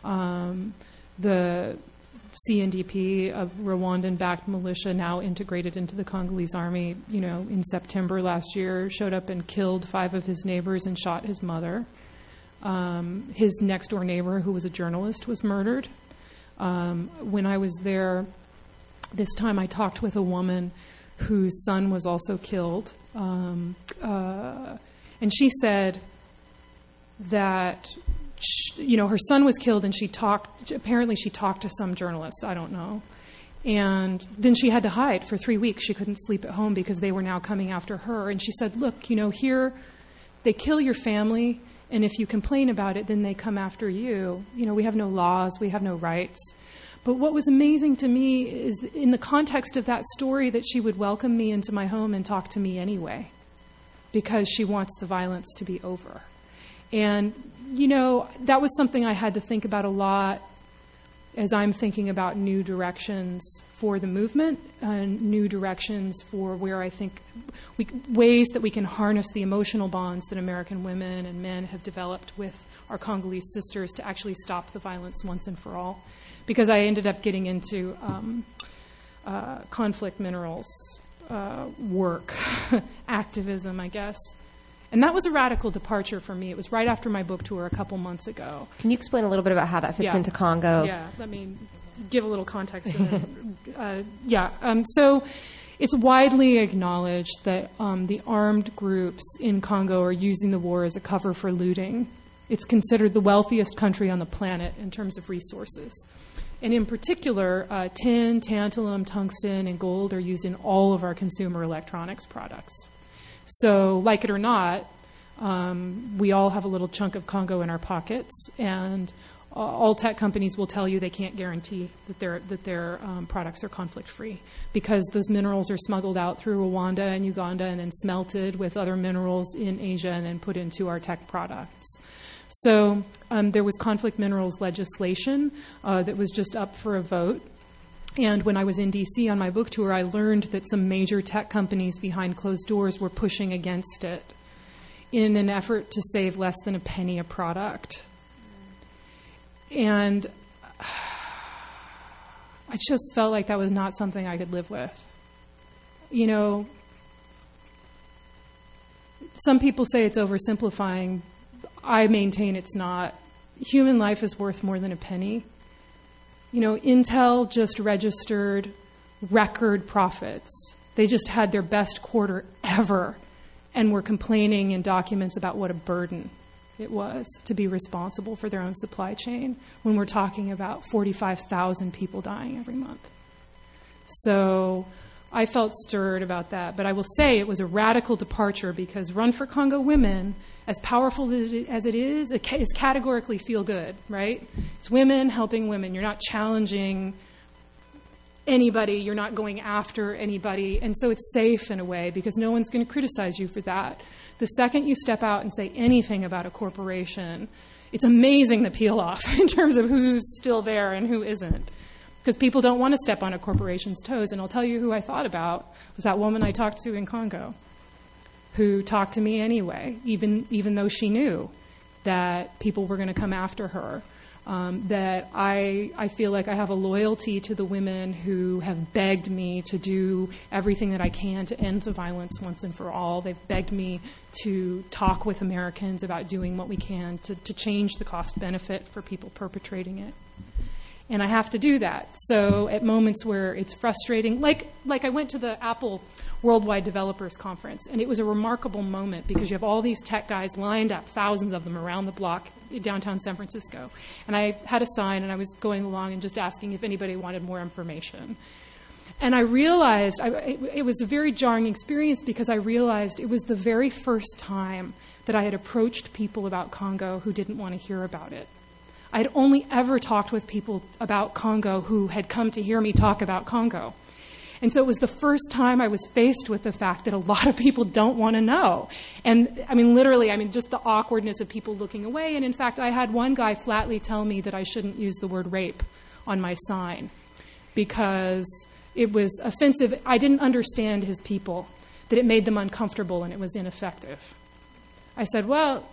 The CNDP, a Rwandan-backed militia now integrated into the Congolese army, in September last year, showed up and killed 5 of his neighbors and shot his mother. His next-door neighbor, who was a journalist, was murdered. When I was there this time, I talked with a woman whose son was also killed. And she said that, her son was killed, and she talked to some journalist, I don't know. And then she had to hide for 3 weeks. She couldn't sleep at home because they were now coming after her. And she said, look, here they kill your family, and if you complain about it, then they come after you. We have no laws, we have no rights. But what was amazing to me is in the context of that story that she would welcome me into my home and talk to me anyway, because she wants the violence to be over. And, that was something I had to think about a lot as I'm thinking about new directions for the movement and new directions for where I think ways that we can harness the emotional bonds that American women and men have developed with our Congolese sisters to actually stop the violence once and for all. Because I ended up getting into conflict minerals work, activism, I guess. And that was a radical departure for me. It was right after my book tour a couple months ago. Can you explain a little bit about how that fits into Congo? Yeah, give a little context. So it's widely acknowledged that the armed groups in Congo are using the war as a cover for looting. It's considered the wealthiest country on the planet in terms of resources. And in particular, tin, tantalum, tungsten, and gold are used in all of our consumer electronics products. So, like it or not, we all have a little chunk of Congo in our pockets, and all tech companies will tell you they can't guarantee that their products are conflict-free because those minerals are smuggled out through Rwanda and Uganda and then smelted with other minerals in Asia and then put into our tech products. So there was conflict minerals legislation that was just up for a vote. And when I was in D.C. on my book tour, I learned that some major tech companies behind closed doors were pushing against it in an effort to save less than a penny a product. And I just felt like that was not something I could live with. You know, some people say it's oversimplifying. I maintain it's not. Human life is worth more than a penny. You know, Intel just registered record profits. They just had their best quarter ever and were complaining in documents about what a burden it was to be responsible for their own supply chain when we're talking about 45,000 people dying every month. So I felt stirred about that. But I will say it was a radical departure because Run for Congo Women, as powerful as it is categorically feel good, right? It's women helping women. You're not challenging anybody. You're not going after anybody. And so it's safe in a way because no one's going to criticize you for that. The second you step out and say anything about a corporation, it's amazing the peel-off in terms of who's still there and who isn't. Because people don't want to step on a corporation's toes. And I'll tell you who I thought about was that woman I talked to in Congo, who talked to me anyway, even though she knew that people were going to come after her. That I feel like I have a loyalty to the women who have begged me to do everything that I can to end the violence once and for all. They've begged me to talk with Americans about doing what we can to change the cost benefit for people perpetrating it. And I have to do that. So at moments where it's frustrating, like I went to the Apple Worldwide Developers Conference, and it was a remarkable moment because you have all these tech guys lined up, thousands of them around the block in downtown San Francisco. And I had a sign, and I was going along and just asking if anybody wanted more information. And I realized, it was a very jarring experience because I realized it was the very first time that I had approached people about Congo who didn't want to hear about it. I had only ever talked with people about Congo who had come to hear me talk about Congo. And so it was the first time I was faced with the fact that a lot of people don't want to know. And literally, just the awkwardness of people looking away. And in fact, I had one guy flatly tell me that I shouldn't use the word rape on my sign because it was offensive. I didn't understand his people, that it made them uncomfortable and it was ineffective. I said, well,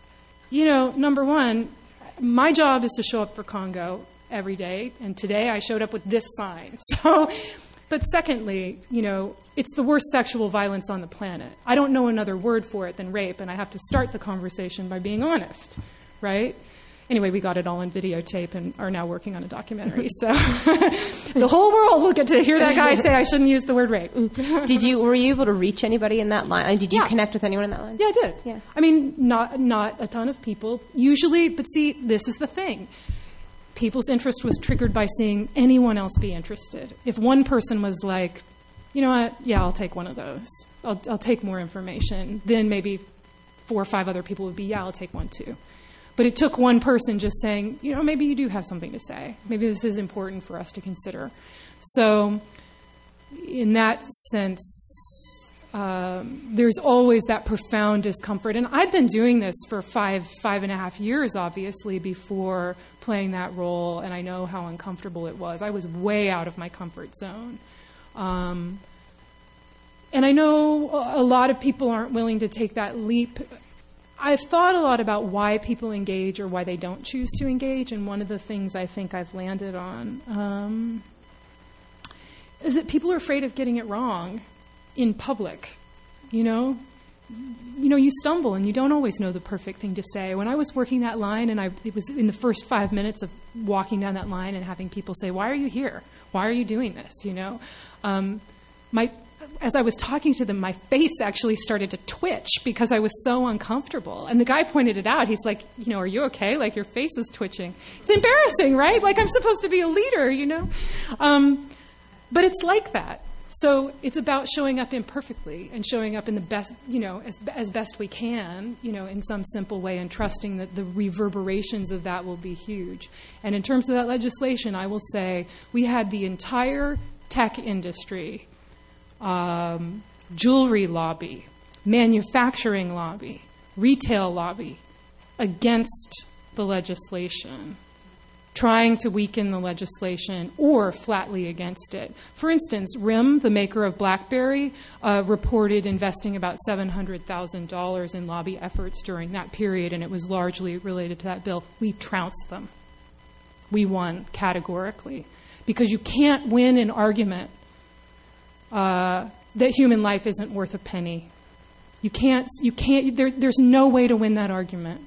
number one, my job is to show up for Congo every day, and today I showed up with this sign. But secondly, it's the worst sexual violence on the planet. I don't know another word for it than rape, and I have to start the conversation by being honest, right? Anyway, we got it all on videotape and are now working on a documentary. So the whole world will get to hear that guy say I shouldn't use the word rape. Were you able to reach anybody in that line? Did you connect with anyone in that line? Yeah, I did. Yeah. Not a ton of people usually, but see, this is the thing. People's interest was triggered by seeing anyone else be interested. If one person was like, you know what, yeah, I'll take one of those. I'll take more information. Then maybe 4 or 5 other people would be, yeah, I'll take one too. But it took one person just saying, maybe you do have something to say. Maybe this is important for us to consider. So in that sense, there's always that profound discomfort. And I'd been doing this for 5.5 years, obviously, before playing that role, and I know how uncomfortable it was. I was way out of my comfort zone. And I know a lot of people aren't willing to take that leap. I've thought a lot about why people engage or why they don't choose to engage, and one of the things I think I've landed on is that people are afraid of getting it wrong in public. you stumble and you don't always know the perfect thing to say. When I was working that line, and it was in the first 5 minutes of walking down that line and having people say, "Why are you here? Why are you doing this?" As I was talking to them, my face actually started to twitch because I was so uncomfortable. And the guy pointed it out. He's like, "Are you okay? Like, your face is twitching." It's embarrassing, right? Like, I'm supposed to be a leader, But it's like that. So it's about showing up imperfectly and showing up in the best, as best we can, in some simple way, and trusting that the reverberations of that will be huge. And in terms of that legislation, I will say we had the entire tech industry, jewelry lobby, manufacturing lobby, retail lobby against the legislation, trying to weaken the legislation or flatly against it. For instance, RIM, the maker of BlackBerry, reported investing about $700,000 in lobby efforts during that period, and it was largely related to that bill. We trounced them. We won categorically. Because you can't win an argument that human life isn't worth a penny. There's no way to win that argument.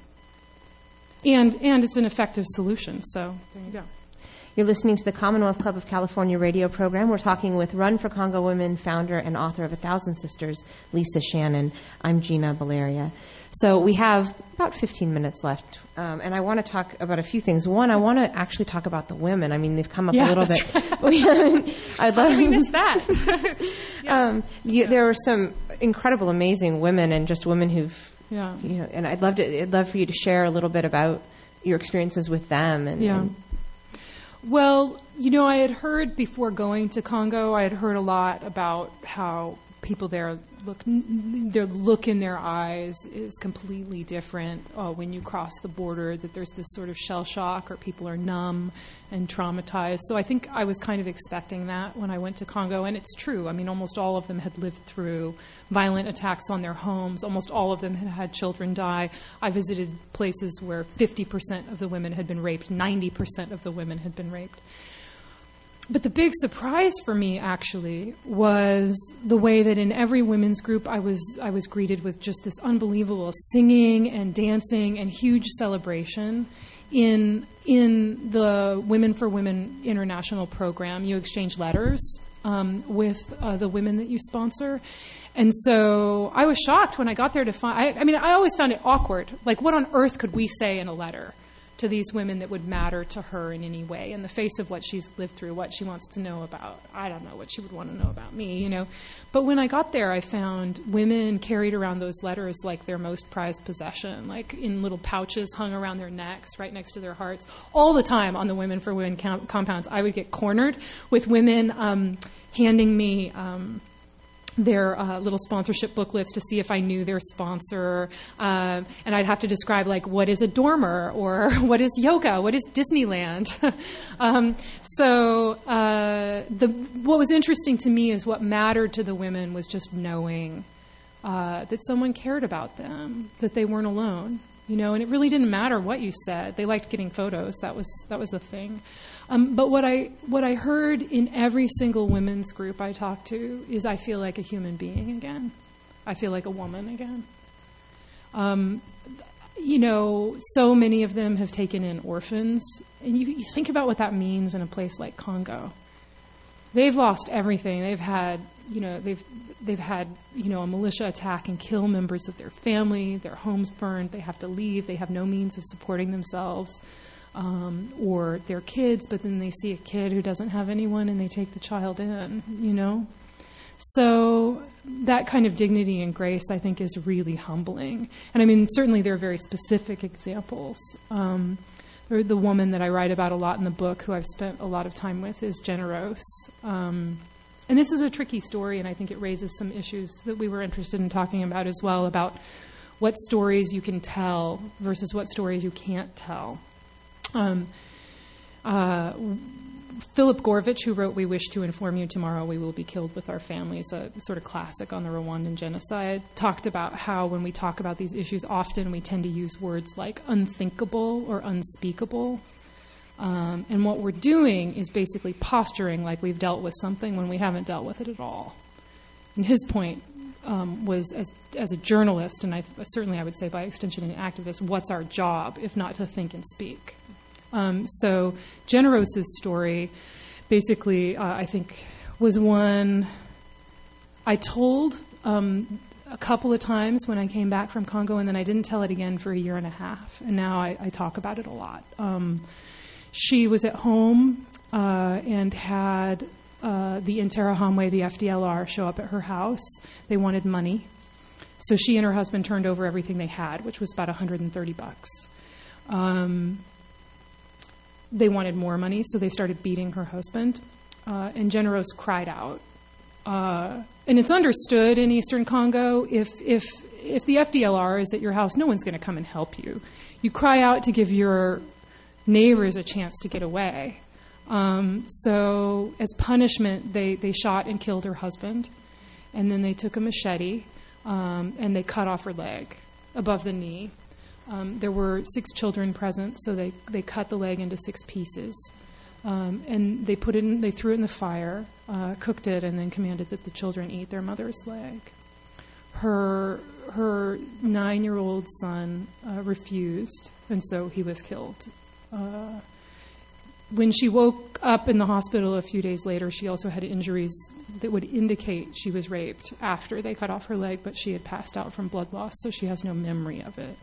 And it's an effective solution, so there you go. You're listening to the Commonwealth Club of California radio program. We're talking with Run for Congo Women founder and author of 1,000 Sisters, Lisa Shannon. I'm Gina Valeria. So we have about 15 minutes left, and I want to talk about a few things. One, I want to actually talk about the women. I mean, they've come up a little bit. Right. I'd love. How did we miss that? There were some incredible, amazing women, and just women who've, and I'd love for you to share a little bit about your experiences with them. And well, I had heard before going to Congo, I had heard a lot about how people there their look in their eyes is completely different when you cross the border, that there's this sort of shell shock or people are numb and traumatized. So I think I was kind of expecting that when I went to Congo, and it's true. I mean, almost all of them had lived through violent attacks on their homes. Almost all of them had had children die. I visited places where 50% of the women had been raped, 90% of the women had been raped. But the big surprise for me, actually, was the way that in every women's group I was greeted with just this unbelievable singing and dancing and huge celebration. In the Women for Women International program, you exchange letters with the women that you sponsor. And so I was shocked when I got there to find... I always found it awkward. Like, what on earth could we say in a letter to these women that would matter to her in any way, in the face of what she's lived through, what she wants to know about? I don't know what she would want to know about me, But when I got there, I found women carried around those letters like their most prized possession, like in little pouches hung around their necks, right next to their hearts. All the time on the Women for Women compounds, I would get cornered with women handing me... their little sponsorship booklets to see if I knew their sponsor. And I'd have to describe, like, what is a dormer, or what is yoga, what is Disneyland. What was interesting to me is what mattered to the women was just knowing that someone cared about them, that they weren't alone. And it really didn't matter what you said. They liked getting photos. That was the thing. But what I heard in every single women's group I talked to is I feel like a human being again. I feel like a woman again. So many of them have taken in orphans. And you think about what that means in a place like Congo. They've lost everything. They've had a militia attack and kill members of their family. Their homes burned. They have to leave. They have no means of supporting themselves or their kids. But then they see a kid who doesn't have anyone, and they take the child in. So that kind of dignity and grace, I think, is really humbling. And certainly there are very specific examples. The woman that I write about a lot in the book, who I've spent a lot of time with, is Generose. And this is a tricky story, and I think it raises some issues that we were interested in talking about as well, about what stories you can tell versus what stories you can't tell. Philip Gorvich, who wrote We Wish to Inform You Tomorrow, We Will Be Killed with Our Families, a sort of classic on the Rwandan genocide, talked about how when we talk about these issues, often we tend to use words like unthinkable or unspeakable. And what we're doing is basically posturing like we've dealt with something when we haven't dealt with it at all. And his point was, as a journalist, and certainly I would say by extension an activist, what's our job if not to think and speak? So Generos's story basically, I think, was one I told a couple of times when I came back from Congo, and then I didn't tell it again for a year and a half, and now I talk about it a lot. She was at home and had the Interahamwe, the FDLR, show up at her house. They wanted money. So she and her husband turned over everything they had, which was about $130. They wanted more money, so they started beating her husband. And Generos cried out. And it's understood in Eastern Congo, if the FDLR is at your house, no one's going to come and help you. You cry out to give your neighbors a chance to get away. So as punishment, they shot and killed her husband. And then they took a machete and they cut off her leg above the knee. There were 6 children present, so they cut the leg into 6 pieces. And they threw it in the fire, cooked it, and then commanded that the children eat their mother's leg. Her 9-year-old son refused, and so he was killed. When she woke up in the hospital a few days later, she also had injuries that would indicate she was raped after they cut off her leg, but she had passed out from blood loss, so she has no memory of it.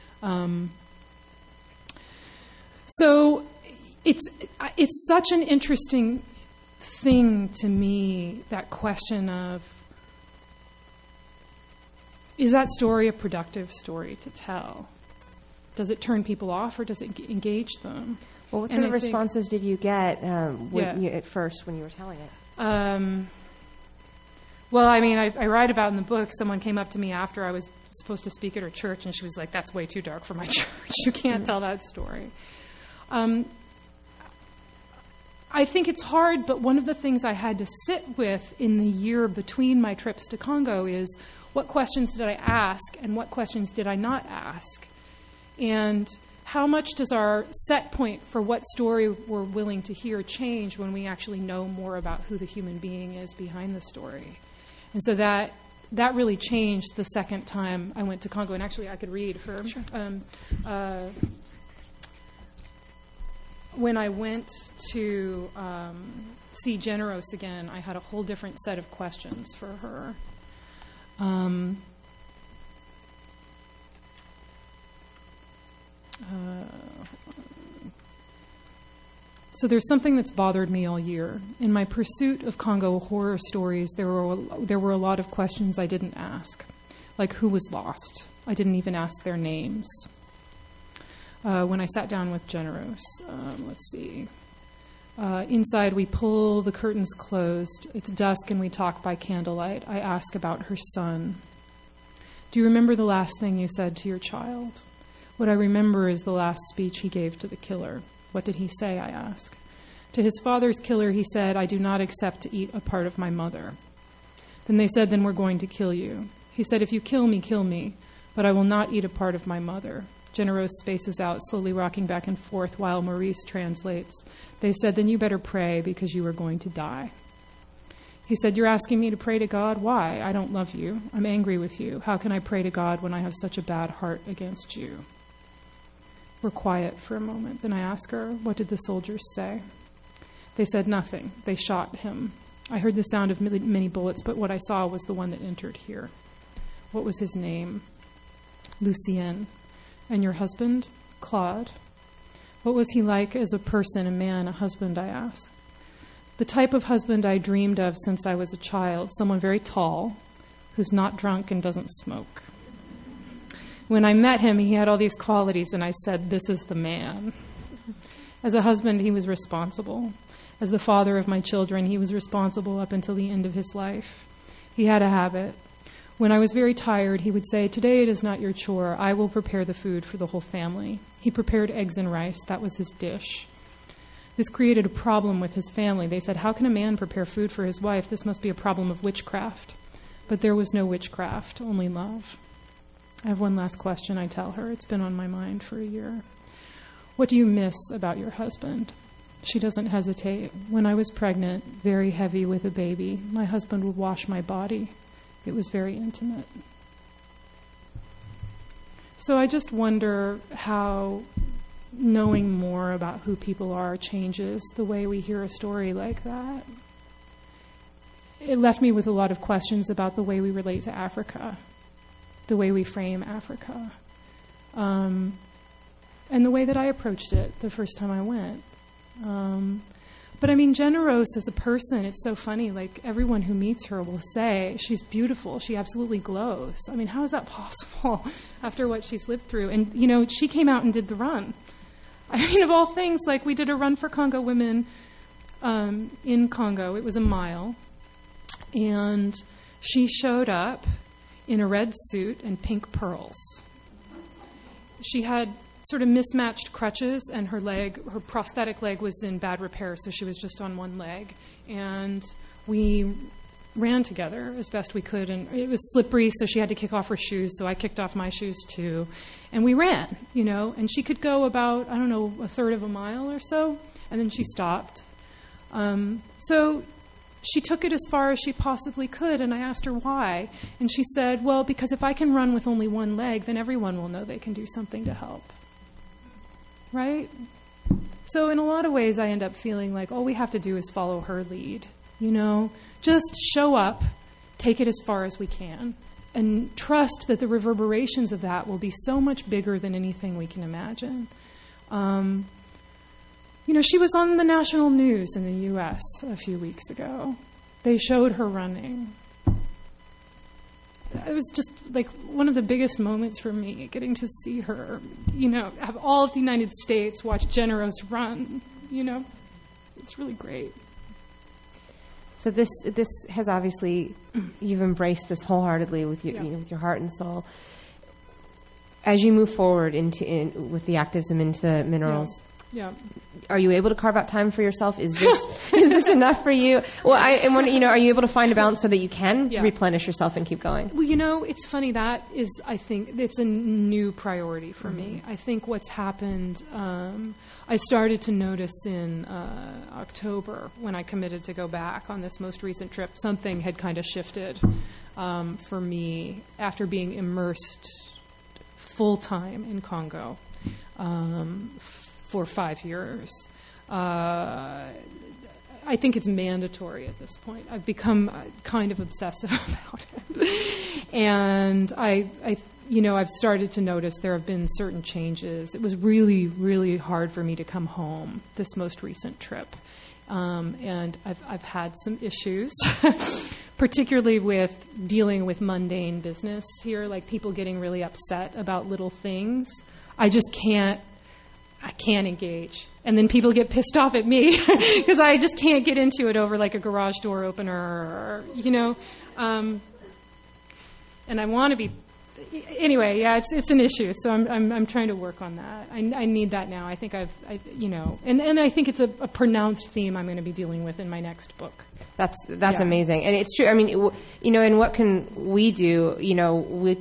So it's such an interesting thing to me, that question of, is that story a productive story to tell? Does it turn people off, or does it engage them? Well, what sort of responses did you get at first when you were telling it? Well, I mean, I write about in the book, someone came up to me after I was supposed to speak at her church, and she was like, "That's way too dark for my church. You can't tell that story." I think it's hard, but one of the things I had to sit with in the year between my trips to Congo is, what questions did I ask and what questions did I not ask? And how much does our set point for what story we're willing to hear change when we actually know more about who the human being is behind the story? And so that really changed the second time I went to Congo. And actually, I could read her. Sure. When I went to see Generos again, I had a whole different set of questions for her. So there's something that's bothered me all year. In my pursuit of Congo horror stories, there were a lot of questions I didn't ask, like who was lost. I didn't even ask their names. When I sat down with Generos, let's see. Inside, we pull the curtains closed. It's dusk, and we talk by candlelight. I ask about her son. Do you remember the last thing you said to your child? What I remember is the last speech he gave to the killer. What did he say, I ask. To his father's killer, he said, "I do not accept to eat a part of my mother." Then they said, "Then we're going to kill you." He said, "If you kill me, but I will not eat a part of my mother." Generos spaces out, slowly rocking back and forth while Maurice translates. They said, "Then you better pray because you are going to die." He said, "You're asking me to pray to God? Why? I don't love you. I'm angry with you. How can I pray to God when I have such a bad heart against you?" We're quiet for a moment. Then I ask her, "What did the soldiers say?" They said nothing. They shot him. I heard the sound of many bullets, but what I saw was the one that entered here. What was his name? Lucien. And your husband? Claude. What was he like as a person, a man, a husband, I asked. The type of husband I dreamed of since I was a child, someone very tall, who's not drunk and doesn't smoke. When I met him, he had all these qualities, and I said, "This is the man." As a husband, he was responsible. As the father of my children, he was responsible up until the end of his life. He had a habit. When I was very tired, he would say, "Today it is not your chore. I will prepare the food for the whole family." He prepared eggs and rice. That was his dish. This created a problem with his family. They said, "How can a man prepare food for his wife? This must be a problem of witchcraft." But there was no witchcraft, only love. I have one last question, I tell her. It's been on my mind for a year. What do you miss about your husband? She doesn't hesitate. When I was pregnant, very heavy with a baby, my husband would wash my body. It was very intimate. So I just wonder how knowing more about who people are changes the way we hear a story like that. It left me with a lot of questions about the way we relate to Africa, the way we frame Africa, and the way that I approached it the first time I went. But I mean, Jenna Rose as a person, it's so funny. Like, everyone who meets her will say she's beautiful. She absolutely glows. I mean, how is that possible after what she's lived through? And, you know, she came out and did the run. I mean, of all things, like, we did a run for Congo women in Congo. It was a mile. And she showed up in a red suit and pink pearls. She had sort of mismatched crutches, and her prosthetic leg was in bad repair, so she was just on one leg. And we ran together as best we could, and it was slippery, so she had to kick off her shoes, so I kicked off my shoes too. And we ran, you know, and she could go about, I don't know, a third of a mile or so, and then she stopped. So she took it as far as she possibly could, and I asked her why. And she said, well, because if I can run with only one leg, then everyone will know they can do something to help. Right? So in a lot of ways, I end up feeling like all we have to do is follow her lead, you know? Just show up, take it as far as we can, and trust that the reverberations of that will be so much bigger than anything we can imagine. You know, she was on the national news in the U.S. a few weeks ago. They showed her running. It was just like one of the biggest moments for me, getting to see her, you know, have all of the United States watch Jenna Rose run, you know. It's really great. So this has obviously, you've embraced this wholeheartedly with your, you know, with your heart and soul. As you move forward with the activism into the minerals, are you able to carve out time for yourself? Is this enough for you? Well, you know, are you able to find a balance so that you can replenish yourself and keep going? Well, you know, it's funny. That is, I think, it's a new priority for me. I think what's happened, I started to notice in October when I committed to go back on this most recent trip. Something had kind of shifted for me after being immersed full-time in Congo for 5 years. I think it's mandatory at this point. I've become kind of obsessive about it. And I've started to notice there have been certain changes. It was really, really hard for me to come home this most recent trip. And I've had some issues, particularly with dealing with mundane business here, like people getting really upset about little things. I can't engage. And then people get pissed off at me because I just can't get into it over like a garage door opener or, you know. And I want to be... Anyway, it's an issue, so I'm trying to work on that. I need that now. I think and I think it's a pronounced theme I'm going to be dealing with in my next book. That's amazing, and it's true. I mean, you know, and what can we do? You know,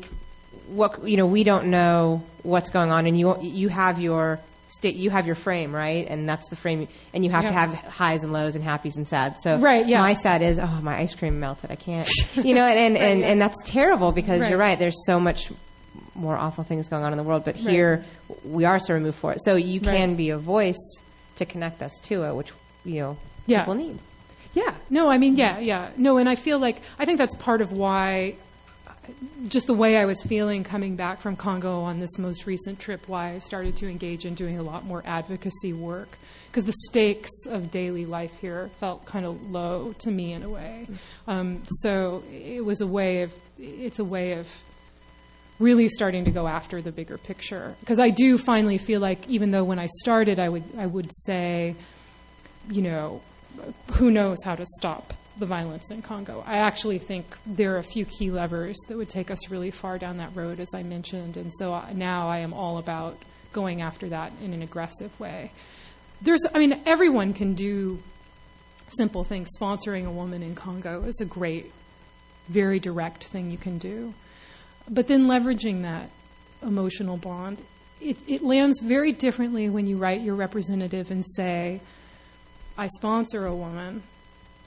we don't know what's going on, and you have your state, you have your frame, right? And that's the frame, and you have to have highs and lows and happies and sads. So my sad is, my ice cream melted. I can't, you know, and that's terrible because you're right. There's so much more awful things going on in the world, but here we are so removed for it. So you can be a voice to connect us to it, which, you know, people need. Yeah. No, I mean, No, and I feel like, I think that's part of why, just the way I was feeling coming back from Congo on this most recent trip, why I started to engage in doing a lot more advocacy work, because the stakes of daily life here felt kind of low to me in a way. So it's a way of really starting to go after the bigger picture. Because I do finally feel like, even though when I started I would say, you know, who knows how to stop the violence in Congo. I actually think there are a few key levers that would take us really far down that road, as I mentioned. And so now I am all about going after that in an aggressive way. Everyone can do simple things. Sponsoring a woman in Congo is a great, very direct thing you can do. But then leveraging that emotional bond, it lands very differently when you write your representative and say, I sponsor a woman.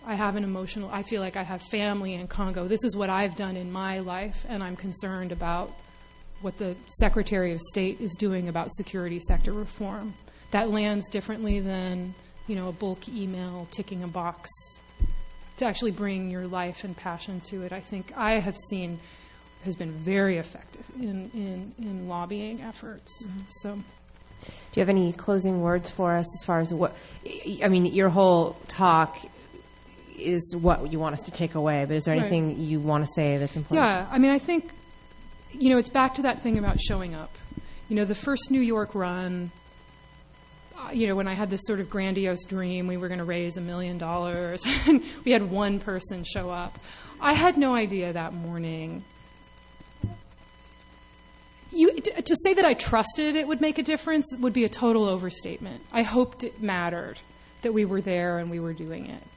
I feel like I have family in Congo. This is what I've done in my life, and I'm concerned about what the Secretary of State is doing about security sector reform. That lands differently than, a bulk email ticking a box. To actually bring your life and passion to it, I think I have seen has been very effective in lobbying efforts. Mm-hmm. So, do you have any closing words for us as far as your whole talk is what you want us to take away, but is there anything you want to say that's important? Yeah, I think, it's back to that thing about showing up. The first New York run, when I had this sort of grandiose dream, we were going to raise $1 million, and we had one person show up. I had no idea that morning. To say that I trusted it would make a difference would be a total overstatement. I hoped it mattered that we were there and we were doing it.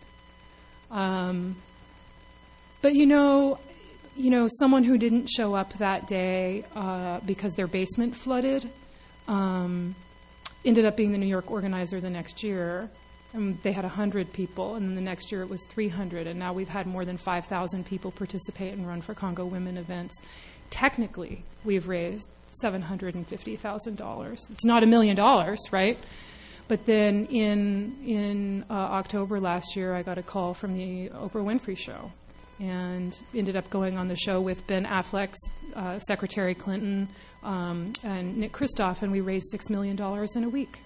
But someone who didn't show up that day because their basement flooded ended up being the New York organizer the next year. And they had 100 people, and then the next year it was 300, and now we've had more than 5,000 people participate and Run for Congo Women events. Technically, we've raised $750,000. It's not $1 million, right? But then in October last year, I got a call from the Oprah Winfrey Show and ended up going on the show with Ben Affleck's Secretary Clinton and Nick Kristof, and we raised $6 million in a week.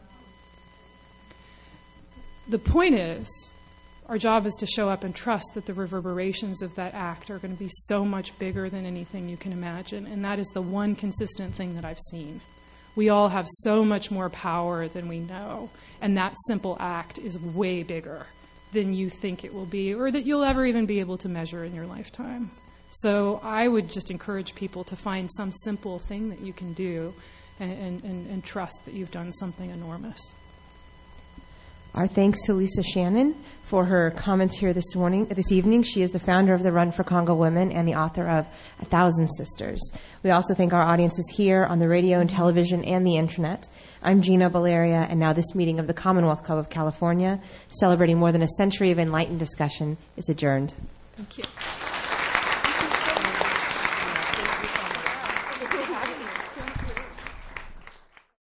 The point is, our job is to show up and trust that the reverberations of that act are going to be so much bigger than anything you can imagine, and that is the one consistent thing that I've seen. We all have so much more power than we know, and that simple act is way bigger than you think it will be or that you'll ever even be able to measure in your lifetime. So I would just encourage people to find some simple thing that you can do and trust that you've done something enormous. Our thanks to Lisa Shannon for her comments here this evening. She is the founder of the Run for Congo Women and the author of 1,000 Sisters. We also thank our audiences here on the radio and television and the internet. I'm Gina Valeria, and now this meeting of the Commonwealth Club of California, celebrating more than a century of enlightened discussion, is adjourned. Thank you.